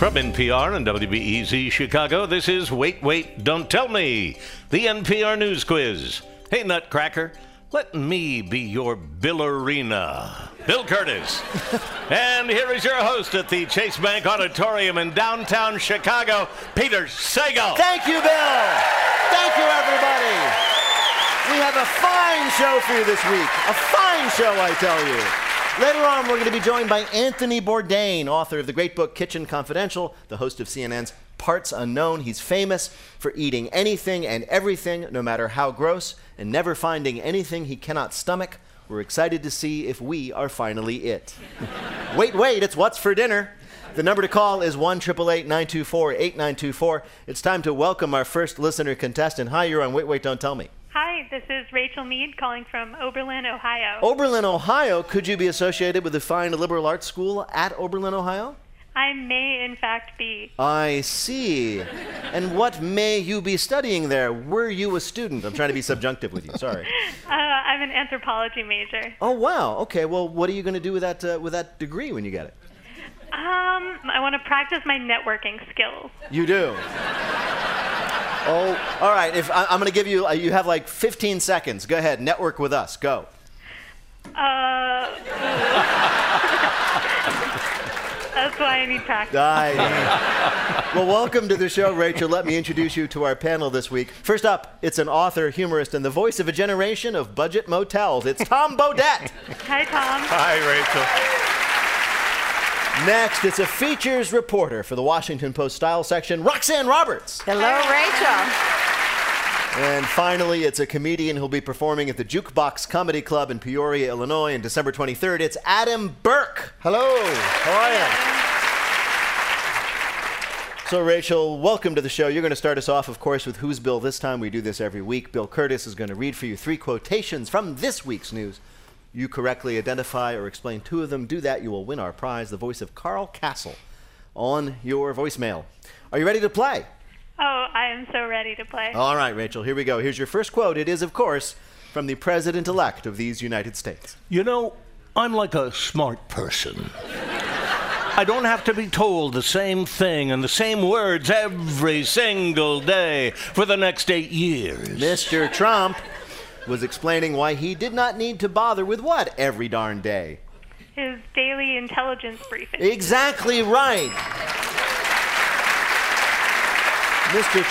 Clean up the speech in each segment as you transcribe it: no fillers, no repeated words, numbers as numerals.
From NPR and WBEZ Chicago, this is Wait, Wait, Don't Tell Me, the NPR News Quiz. Hey, Nutcracker, let me be your Billerina, Bill Curtis. And here is your host at the Chase Bank Auditorium in downtown Chicago, Peter Sagal. Thank you, Bill. Thank you, everybody. We have a fine show for you this week. A fine show, I tell you. Later on, we're going to be joined by Anthony Bourdain, author of the great book Kitchen Confidential, the host of CNN's Parts Unknown. He's famous for eating anything and everything, no matter how gross, and never finding anything he cannot stomach. We're excited to see if we are finally it. Wait, it's What's for Dinner. The number to call is 1-888-924-8924. It's time to welcome our first listener contestant. Hi, you're on Wait, Wait, Don't Tell Me. Hi, this is Rachel Mead calling from Oberlin, Ohio. Oberlin, Ohio. Could you be associated with the fine liberal arts school at Oberlin, Ohio? I may, in fact, be. I see. And what may you be studying there? Were you a student? I'm trying to be subjunctive with you. Sorry. I'm an anthropology major. Oh, wow. Okay, well, what are you going to do with that degree when you get it? I want to practice my networking skills. You do? Oh, all right. I'm going to give you, you have like 15 seconds. Go ahead. Network with us. Go. That's why I need practice. Well, welcome to the show, Rachel. Let me introduce you to our panel this week. First up, it's an author, humorist, and the voice of a generation of budget motels. It's Tom Bodett. Hi, Tom. Hi, Rachel. Next, it's a features reporter for the Washington Post Style section, Roxanne Roberts. Hello, Rachel. And finally, it's a comedian who'll be performing at the Jukebox Comedy Club in Peoria, Illinois, on December 23rd. It's Adam Burke. Hello. How are you? So, Rachel, welcome to the show. You're going to start us off, of course, with Who's Bill this time. We do this every week. Bill Curtis is going to read for you 3 quotations from this week's news. You correctly identify or explain 2 of them. Do that, you will win our prize, the voice of Carl Castle, on your voicemail. Are you ready to play? Oh, I am so ready to play. All right, Rachel, here we go. Here's your first quote. It is, of course, from the President-elect of these United States. You know, I'm like a smart person. I don't have to be told the same thing and the same words every single day for the next 8 years. Mr. Trump was explaining why he did not need to bother with what every darn day? His daily intelligence briefing. Exactly right. Mr.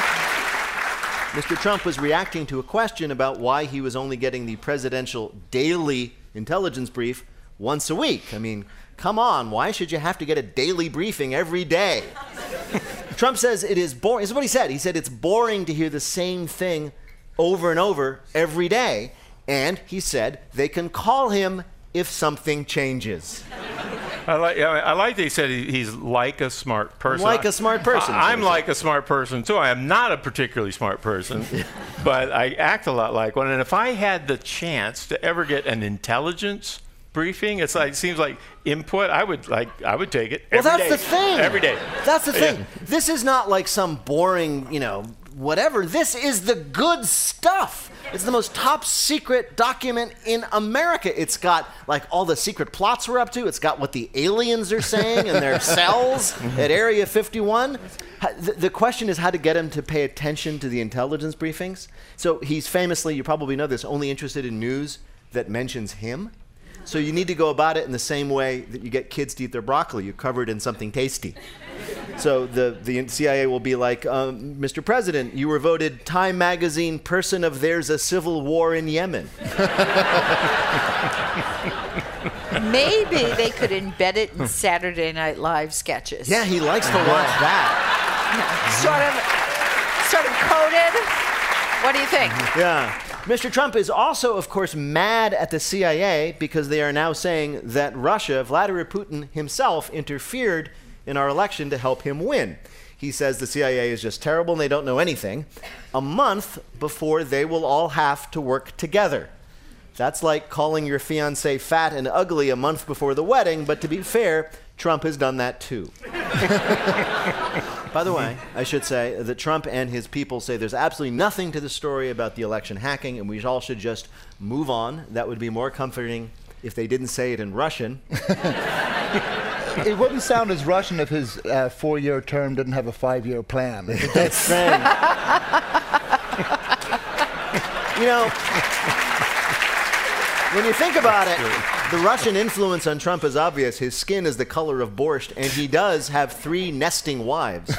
Trump was reacting to a question about why he was only getting the presidential daily intelligence brief once a week. I mean, come on, why should you have to get a daily briefing every day? Trump says it is boring. This is what he said. He said it's boring to hear the same thing over and over every day. And he said they can call him if something changes. I like that he said he's like a smart person. Like a smart person. I'm like a smart person, too. I am not a particularly smart person, but I act a lot like one. And if I had the chance to ever get an intelligence briefing, it seems like input, I would take it every day. Well, that's the thing. Every day. That's the thing. Yeah. This is not like some boring, whatever. This is the good stuff. It's the most top secret document in America. It's got like all the secret plots we're up to. It's got what the aliens are saying in their cells at Area 51. The question is how to get him to pay attention to the intelligence briefings. So he's famously, you probably know this, only interested in news that mentions him. So you need to go about it in the same way that you get kids to eat their broccoli. You cover it in something tasty. So the CIA will be like, Mr. President, you were voted Time Magazine Person of There's a Civil War in Yemen. Maybe they could embed it in Saturday Night Live sketches. Yeah, he likes to watch that. Sort of coded. What do you think? Yeah. Mr. Trump is also, of course, mad at the CIA because they are now saying that Russia, Vladimir Putin himself, interfered in our election to help him win. He says the CIA is just terrible and they don't know anything, a month before they will all have to work together. That's like calling your fiancé fat and ugly a month before the wedding, but to be fair, Trump has done that too. By the way, I should say that Trump and his people say there's absolutely nothing to the story about the election hacking, and we all should just move on. That would be more comforting if they didn't say it in Russian. It wouldn't sound as Russian if his 4-year term didn't have a 5-year plan. That's strange. You know, when you think about it, the Russian influence on Trump is obvious. His skin is the color of borscht, and he does have 3 nesting wives.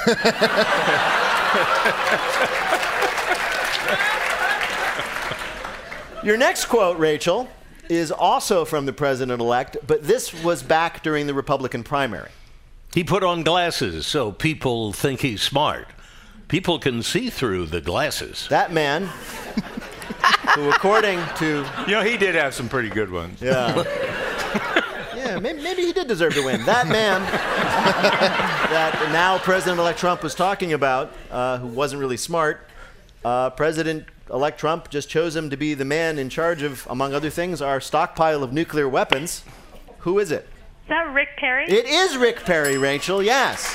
Your next quote, Rachel, is also from the president-elect, but this was back during the Republican primary. He put on glasses so people think he's smart. People can see through the glasses. That man, who according to... He did have some pretty good ones. Yeah. Yeah, maybe he did deserve to win. That man that now President-elect Trump was talking about, who wasn't really smart, President-elect Trump just chose him to be the man in charge of, among other things, our stockpile of nuclear weapons. Who is it? Is that Rick Perry? It is Rick Perry, Rachel, yes.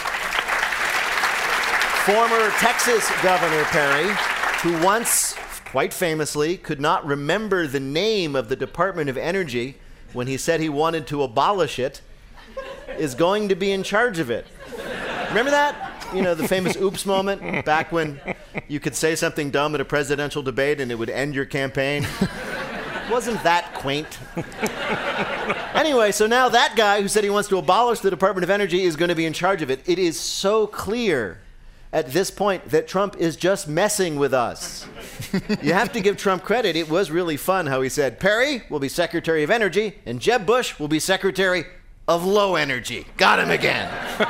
Former Texas Governor Perry, who once, quite famously, could not remember the name of the Department of Energy when he said he wanted to abolish it, is going to be in charge of it. Remember that? The famous oops moment, back when you could say something dumb at a presidential debate and it would end your campaign? Wasn't that quaint? Anyway, so now that guy who said he wants to abolish the Department of Energy is going to be in charge of it. It is so clear at this point that Trump is just messing with us. You have to give Trump credit. It was really fun how he said, Perry will be Secretary of Energy and Jeb Bush will be Secretary of Low Energy. Got him again.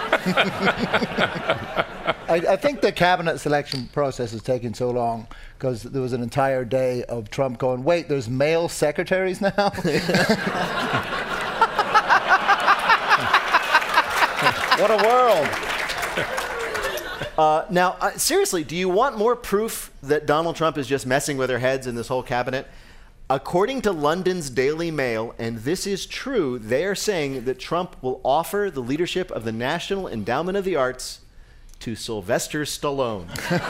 I think the cabinet selection process is taking so long because there was an entire day of Trump going, wait, there's male secretaries now? What a world. Now, seriously, do you want more proof that Donald Trump is just messing with their heads in this whole cabinet? According to London's Daily Mail, and this is true, they are saying that Trump will offer the leadership of the National Endowment of the Arts to Sylvester Stallone.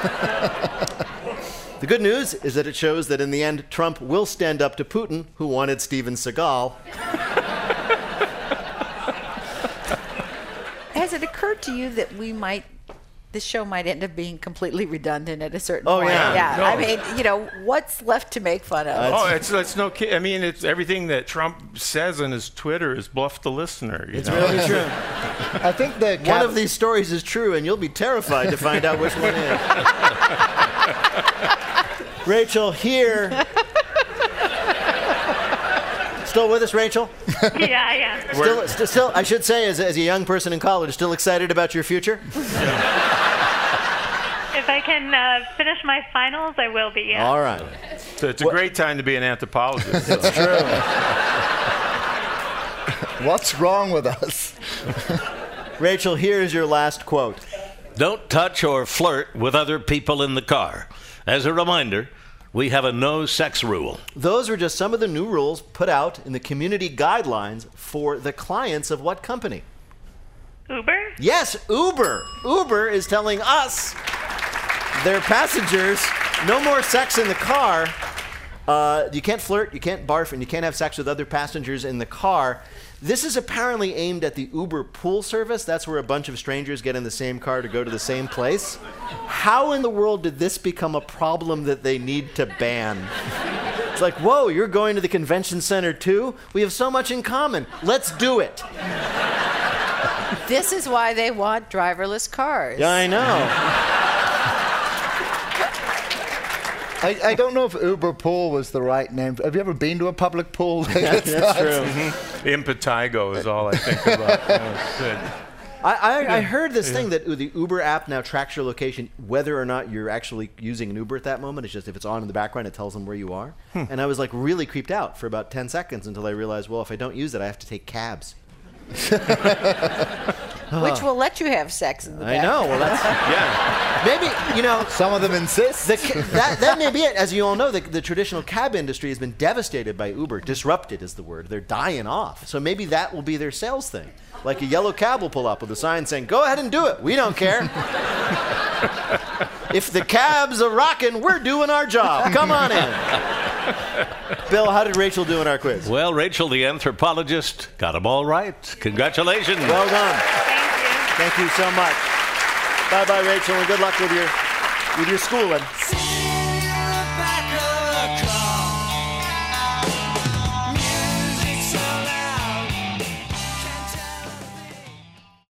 The good news is that it shows that in the end, Trump will stand up to Putin, who wanted Steven Seagal. Has it occurred to you that this show might end up being completely redundant at a certain point? Yeah. No. I mean, what's left to make fun of? It's no kid. I mean, it's everything that Trump says on his Twitter is bluff the listener. It's really true. I think one of these stories is true, and you'll be terrified to find out which one is. Rachel, here. Still with us, Rachel? Yeah, I am. Still, I should say, as a young person in college, still excited about your future? If I can finish my finals, I will be, yeah. All right. So it's a great time to be an anthropologist. It's true. What's wrong with us? Rachel, here's your last quote. Don't touch or flirt with other people in the car. As a reminder, we have a no sex rule. Those are just some of the new rules put out in the community guidelines for the clients of what company? Uber? Yes, Uber. Uber is telling us, their passengers, no more sex in the car. You can't flirt, you can't barf, and you can't have sex with other passengers in the car. This is apparently aimed at the Uber pool service. That's where a bunch of strangers get in the same car to go to the same place. How in the world did this become a problem that they need to ban? It's like, whoa, you're going to the convention center too? We have so much in common. Let's do it. This is why they want driverless cars. Yeah, I know. I don't know if Uber Pool was the right name. Have you ever been to a public pool? That's true. Impetigo is all I think about. Good. I heard this thing that the Uber app now tracks your location whether or not you're actually using an Uber at that moment. It's just if it's on in the background, it tells them where you are. And I was like really creeped out for about 10 seconds until I realized, well, if I don't use it, I have to take cabs. Which will let you have sex in the back. I know. Well, that's maybe Some of them insist. that may be it. As you all know, the traditional cab industry has been devastated by Uber. Disrupted is the word. They're dying off. So maybe that will be their sales thing. Like a yellow cab will pull up with a sign saying, "Go ahead and do it. We don't care. If the cabs are rocking, we're doing our job. Come on in." Bill, how did Rachel do in our quiz? Well, Rachel, the anthropologist, got them all right. Congratulations. Well done. Thank you. Thank you so much. Bye-bye, Rachel, and good luck with your schooling. Sarah Backer.